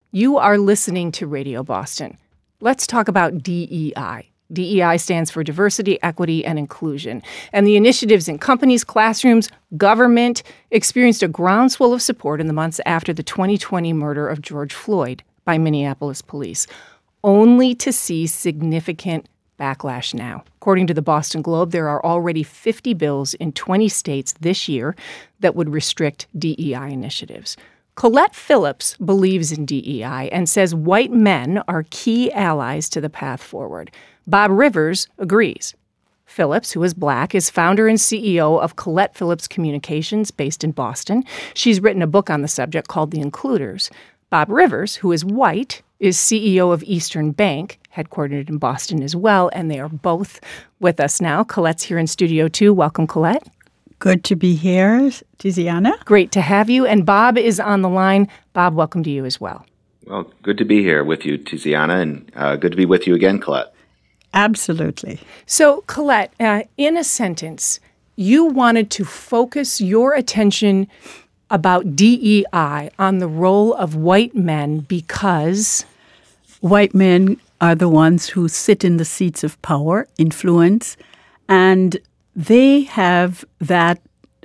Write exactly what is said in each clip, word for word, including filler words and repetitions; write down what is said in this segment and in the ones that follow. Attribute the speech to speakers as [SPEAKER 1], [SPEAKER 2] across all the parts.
[SPEAKER 1] You are listening to Radio Boston. Let's talk about D E I. D E I stands for Diversity, Equity, and Inclusion. And the initiatives in companies, classrooms, government experienced a groundswell of support in the months after the twenty twenty murder of George Floyd by Minneapolis police, only to see significant backlash now. According to the Boston Globe, there are already fifty bills in twenty states this year that would restrict D E I initiatives. Colette Phillips believes in D E I and says white men are key allies to the path forward. Bob Rivers agrees. Phillips, who is black, is founder and C E O of Colette Phillips Communications, based in Boston. She's written a book on the subject called The Includers. Bob Rivers, who is white, is C E O of Eastern Bank, headquartered in Boston as well, and they are both with us now. Colette's here in studio, too. Welcome, Colette.
[SPEAKER 2] Good to be here, Tiziana.
[SPEAKER 1] Great to have you. And Bob is on the line. Bob, welcome to you as well.
[SPEAKER 3] Well, good to be here with you, Tiziana, and uh, good to be with you again, Colette.
[SPEAKER 2] Absolutely.
[SPEAKER 1] So, Colette, uh, in a sentence, you wanted to focus your attention about D E I on the role of white men because
[SPEAKER 2] white men are the ones who sit in the seats of power, influence, and they have that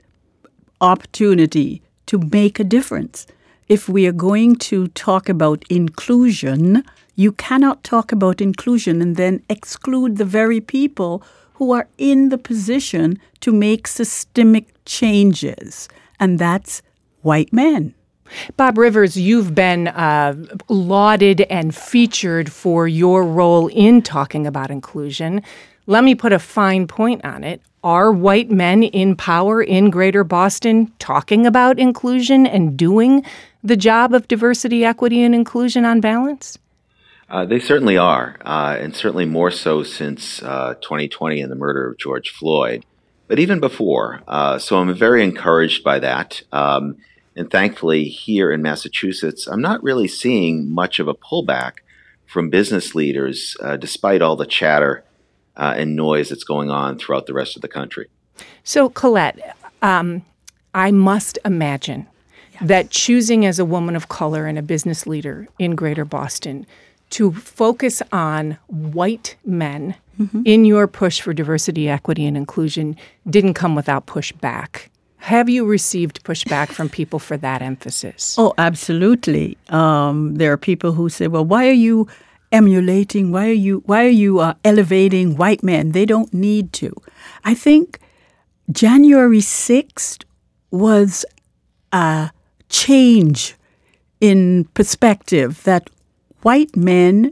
[SPEAKER 2] opportunity to make a difference. If we are going to talk about inclusion, you cannot talk about inclusion and then exclude the very people who are in the position to make systemic changes, and that's white men.
[SPEAKER 1] Bob Rivers, you've been uh, lauded and featured for your role in talking about inclusion. Let me put a fine point on it. Are white men in power in Greater Boston talking about inclusion and doing the job of diversity, equity, and inclusion on balance?
[SPEAKER 3] Uh, they certainly are, uh, and certainly more so since uh, twenty twenty and the murder of George Floyd, but even before. Uh, so I'm very encouraged by that. Um, and thankfully, here in Massachusetts, I'm not really seeing much of a pullback from business leaders, uh, despite all the chatter uh, and noise that's going on throughout the rest of the country.
[SPEAKER 1] So, Colette, um, I must imagine yes. that choosing as a woman of color and a business leader in Greater Boston to focus on white men mm-hmm. in your push for diversity, equity, and inclusion didn't come without pushback. Have you received pushback from people for that emphasis?
[SPEAKER 2] Oh, absolutely. Um, there are people who say, well, why are you emulating, why are you, why are you uh, elevating white men? They don't need to. I think January sixth was a change in perspective that white men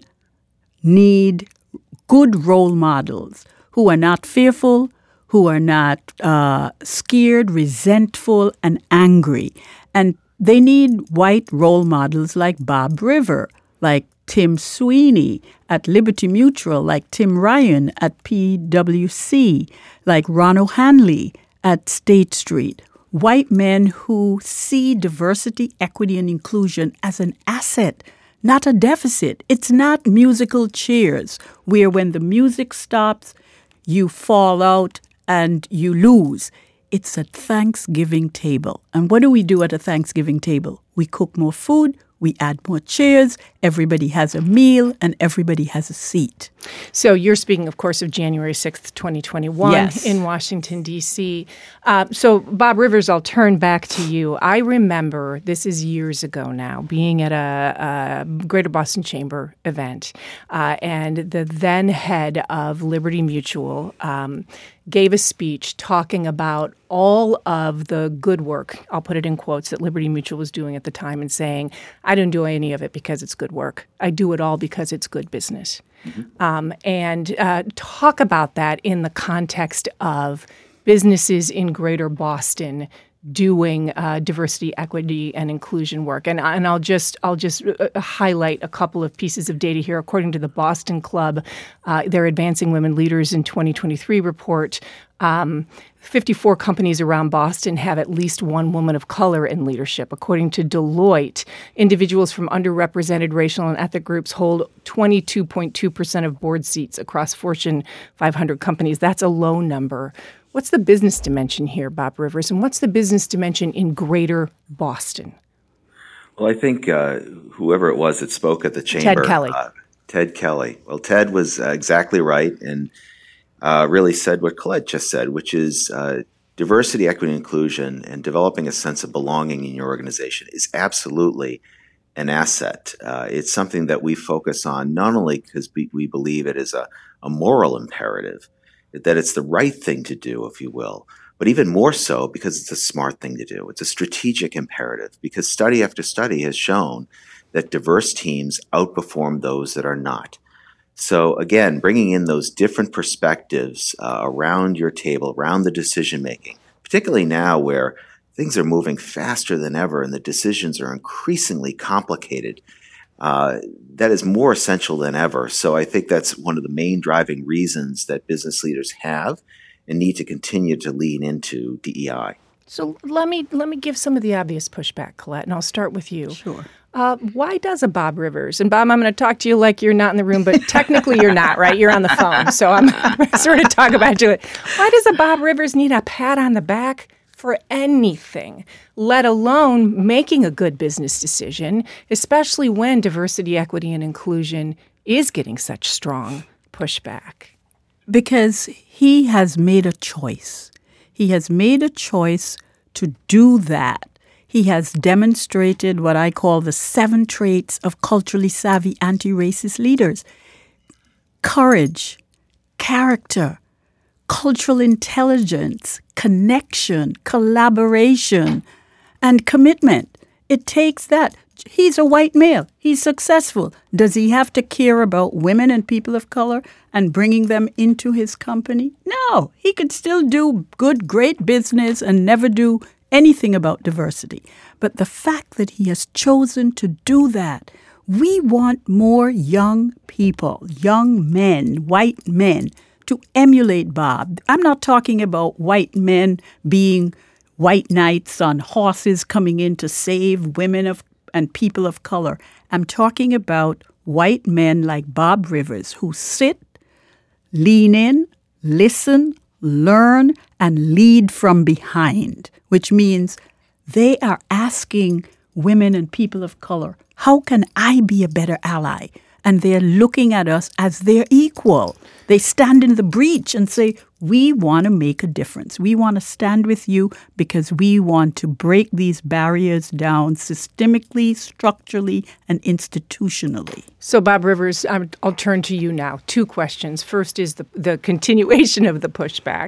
[SPEAKER 2] need good role models who are not fearful, who are not uh, scared, resentful, and angry. And they need white role models like Bob River, like Tim Sweeney at Liberty Mutual, like Tim Ryan at P W C, like Ron O'Hanley at State Street. White men who see diversity, equity, and inclusion as an asset, not a deficit. It's not musical chairs where when the music stops, you fall out and you lose. It's a Thanksgiving table. And what do we do at a Thanksgiving table? We cook more food, we add more chairs, everybody has a meal, and everybody has a seat.
[SPEAKER 1] So you're speaking, of course, of January sixth, twenty twenty-one
[SPEAKER 2] yes.
[SPEAKER 1] in Washington, D C. Uh, so, Bob Rivers, I'll turn back to you. I remember, this is years ago now, being at a, a Greater Boston Chamber event, uh, and the then head of Liberty Mutual um, gave a speech talking about all of the good work, I'll put it in quotes, that Liberty Mutual was doing at the time and saying, I didn't do any of it because it's good work. I do it all because it's good business. Mm-hmm. Um, and uh, talk about that in the context of businesses in Greater Boston doing uh, diversity, equity, and inclusion work. And, and I'll just I'll just uh, highlight a couple of pieces of data here. According to the Boston Club, uh, their Advancing Women Leaders in twenty twenty-three report, um, fifty-four companies around Boston have at least one woman of color in leadership. According to Deloitte, individuals from underrepresented racial and ethnic groups hold twenty-two point two percent of board seats across Fortune five hundred companies. That's a low number. What's the business dimension here, Bob Rivers, and what's the business dimension in Greater Boston?
[SPEAKER 3] Well, I think uh, whoever it was that spoke at the chamber,
[SPEAKER 1] Ted Kelly.
[SPEAKER 3] Uh, Ted Kelly. Well, Ted was uh, exactly right and uh, really said what Colette just said, which is uh, diversity, equity, and inclusion, and developing a sense of belonging in your organization is absolutely an asset. Uh, it's something that we focus on not only because we, we believe it is a, a moral imperative, that it's the right thing to do, if you will, but even more so because it's a smart thing to do. It's a strategic imperative because study after study has shown that diverse teams outperform those that are not. So again, bringing in those different perspectives uh, around your table, around the decision making, particularly now where things are moving faster than ever and the decisions are increasingly complicated, uh, that is more essential than ever. So I think that's one of the main driving reasons that business leaders have and need to continue to lean into D E I.
[SPEAKER 1] So let me let me give some of the obvious pushback, Colette, and I'll start with you.
[SPEAKER 2] Sure.
[SPEAKER 1] Uh, why does a Bob Rivers, and Bob, I'm going to talk to you like you're not in the room, but technically you're not, right? You're on the phone, so I'm sort of talk about you. Why does a Bob Rivers need a pat on the back for anything, let alone making a good business decision, especially when diversity, equity, and inclusion is getting such strong pushback?
[SPEAKER 2] Because he has made a choice. He has made a choice to do that. He has demonstrated what I call the seven traits of culturally savvy anti-racist leaders: courage, character, cultural intelligence, connection, collaboration, and commitment. It takes that. He's a white male. He's successful. Does he have to care about women and people of color and bringing them into his company? No. He could still do good, great business and never do anything about diversity. But the fact that he has chosen to do that, we want more young people, young men, white men, to emulate Bob. I'm not talking about white men being white knights on horses coming in to save women of and people of color. I'm talking about white men like Bob Rivers who sit, lean in, listen, learn, and lead from behind, which means they are asking women and people of color, how can I be a better ally? And they're looking at us as their equal. They stand in the breach and say, we want to make a difference. We want to stand with you because we want to break these barriers down systemically, structurally, and institutionally.
[SPEAKER 1] So, Bob Rivers, I'll turn to you now. Two questions. First is the, the continuation of the pushback.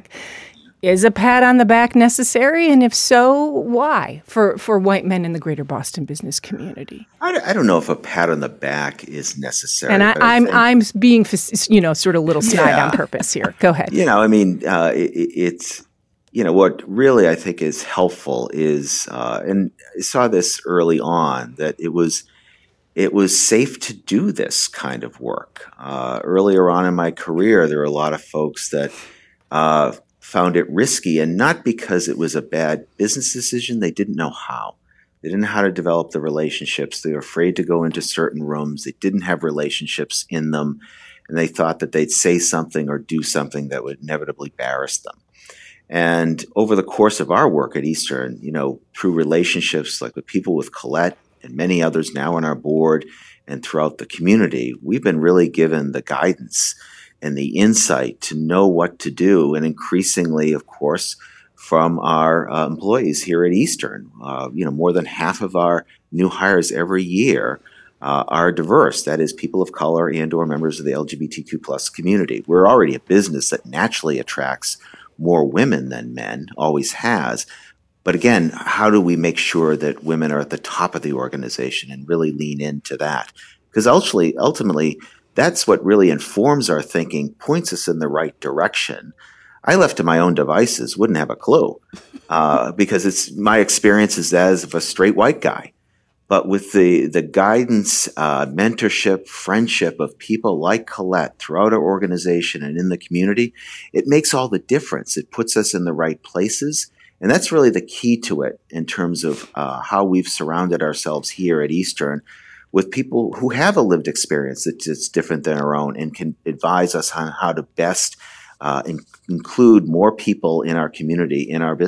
[SPEAKER 1] Is a pat on the back necessary? And if so, why for, for white men in the greater Boston business community?
[SPEAKER 3] I, I don't know if a pat on the back is necessary.
[SPEAKER 1] And I,
[SPEAKER 3] I
[SPEAKER 1] I'm
[SPEAKER 3] think,
[SPEAKER 1] I'm being, you know, sort of little snide
[SPEAKER 3] Yeah.
[SPEAKER 1] on purpose here. Go ahead.
[SPEAKER 3] You know, I mean, uh, it, it's, you know, what really I think is helpful is, uh, and I saw this early on, that it was it was safe to do this kind of work. Uh, earlier on in my career, there were a lot of folks that uh, found it risky, and not because it was a bad business decision. They didn't know how. They didn't know how to develop the relationships. They were afraid to go into certain rooms. They didn't have relationships in them, and they thought that they'd say something or do something that would inevitably embarrass them. And over the course of our work at Eastern, you know, through relationships like with people with Colette and many others now on our board and throughout the community, we've been really given the guidance and the insight to know what to do. And increasingly, of course, from our uh, employees here at Eastern, uh, you know, more than half of our new hires every year uh, are diverse. That is, people of color and or members of the L G B T Q plus community. We're already a business that naturally attracts more women than men, always has. But again, how do we make sure that women are at the top of the organization and really lean into that? Because ultimately, ultimately, that's what really informs our thinking, points us in the right direction. I left to my own devices, wouldn't have a clue, uh, because it's my experience is as of a straight white guy. But with the the guidance, uh, mentorship, friendship of people like Colette throughout our organization and in the community, it makes all the difference. It puts us in the right places. And that's really the key to it in terms of uh, how we've surrounded ourselves here at Eastern with people who have a lived experience that's different than our own and can advise us on how to best uh, in- include more people in our community, in our business.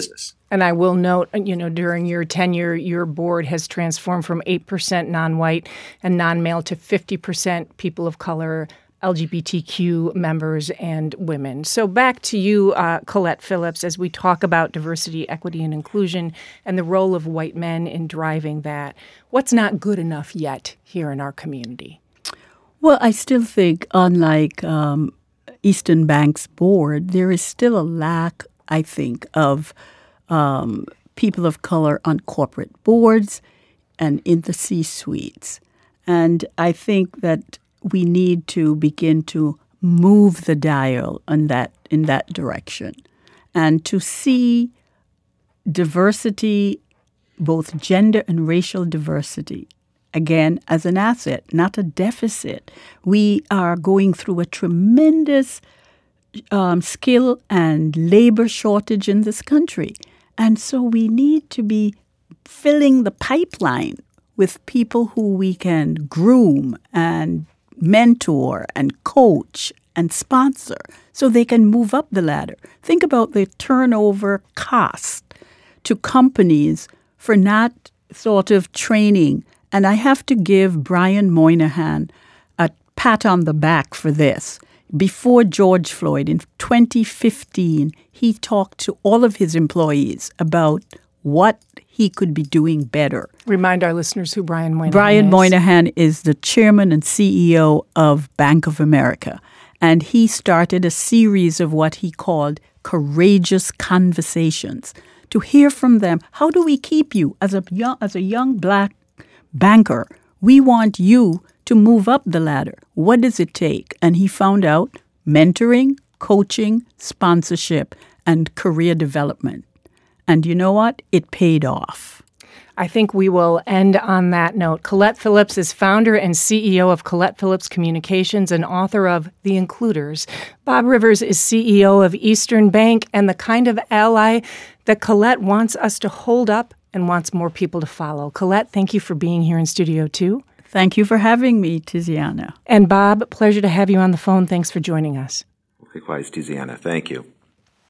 [SPEAKER 1] And I will note, you know, during your tenure, your board has transformed from eight percent non-white and non-male to fifty percent people of color, L G B T Q members, and women. So back to you, uh, Colette Phillips, as we talk about diversity, equity, and inclusion and the role of white men in driving that. What's not good enough yet here in our community?
[SPEAKER 2] Well, I still think, unlike um, Eastern Bank's board, there is still a lack, I think, of um, people of color on corporate boards and in the C-suites. And I think that we need to begin to move the dial in that, in that direction and to see diversity, both gender and racial diversity, again, as an asset, not a deficit. We are going through a tremendous um, skill and labor shortage in this country. And so we need to be filling the pipeline with people who we can groom and mentor and coach and sponsor so they can move up the ladder. Think about the turnover cost to companies for not sort of training. And I have to give Brian Moynihan a pat on the back for this. Before George Floyd, in twenty fifteen, he talked to all of his employees about what he could be doing better.
[SPEAKER 1] Remind our listeners who Brian Moynihan
[SPEAKER 2] Brian
[SPEAKER 1] is.
[SPEAKER 2] Moynihan is the chairman and C E O of Bank of America. And he started a series of what he called courageous conversations to hear from them. How do we keep you as a young, as a young black banker? We want you to move up the ladder. What does it take? And he found out mentoring, coaching, sponsorship, and career development. And you know what? It paid off.
[SPEAKER 1] I think we will end on that note. Colette Phillips is founder and C E O of Colette Phillips Communications and author of The Includers. Bob Rivers is C E O of Eastern Bank and the kind of ally that Colette wants us to hold up and wants more people to follow. Colette, thank you for being here in Studio two.
[SPEAKER 2] Thank you for having me, Tiziana.
[SPEAKER 1] And Bob, pleasure to have you on the phone. Thanks for joining us.
[SPEAKER 3] Likewise, Tiziana. Thank you.